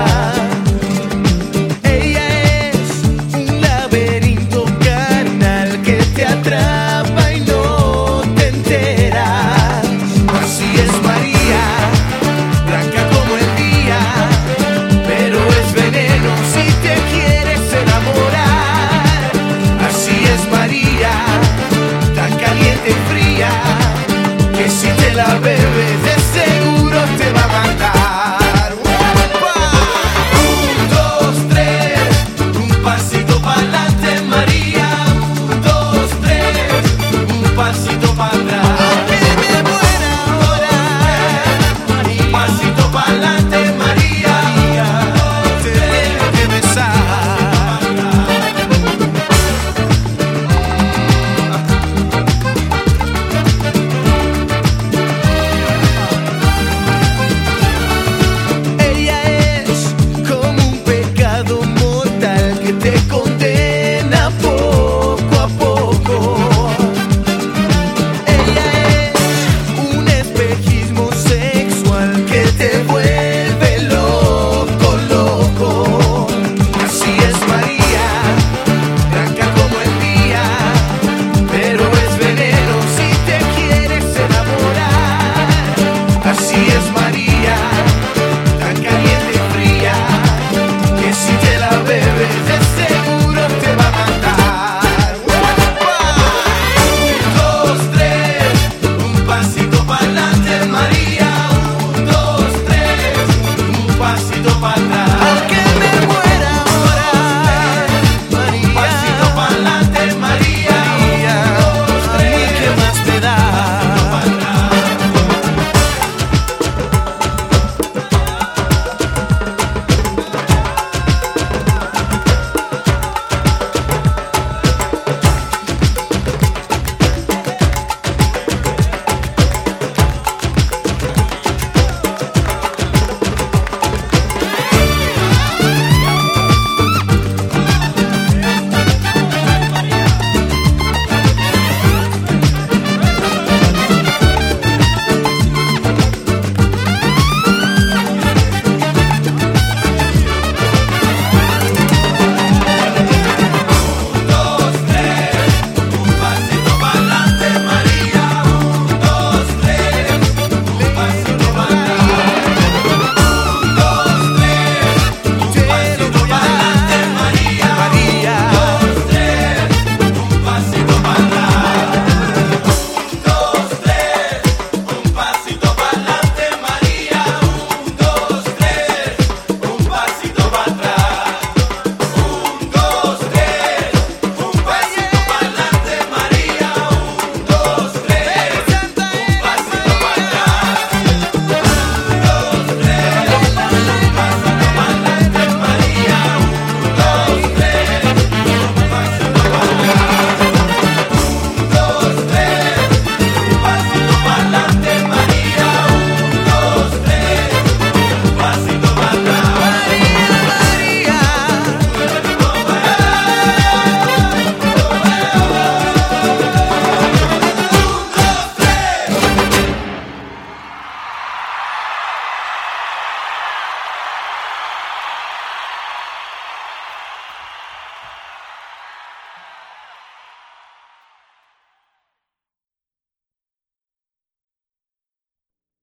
Ella es un laberinto carnal que te atrapa y no te enteras. Así es María, blanca como el día, pero es veneno si te quieres enamorar. Así es María, tan caliente y fría, que si te la bebes de seguro te va a matar. Un, dos, tres, un pasito pa'lante María. Un, dos, tres, un pasito para atrás. Aunque me muera ahora, un pasito pa'lante María. Te tengo que besar. Ella es como un pecado mortal que te condena poco a poco. Ella es un espejismo sexual que te vuelve loco, loco. Así es María, blanca como el día, pero es veneno si te quieres enamorar. Así es María, tan caliente y fría, que si te la bebes de seguro te va a matar. Un, dos, tres, un pasito pa'lante María. Un, dos, tres, un pasito para atrás.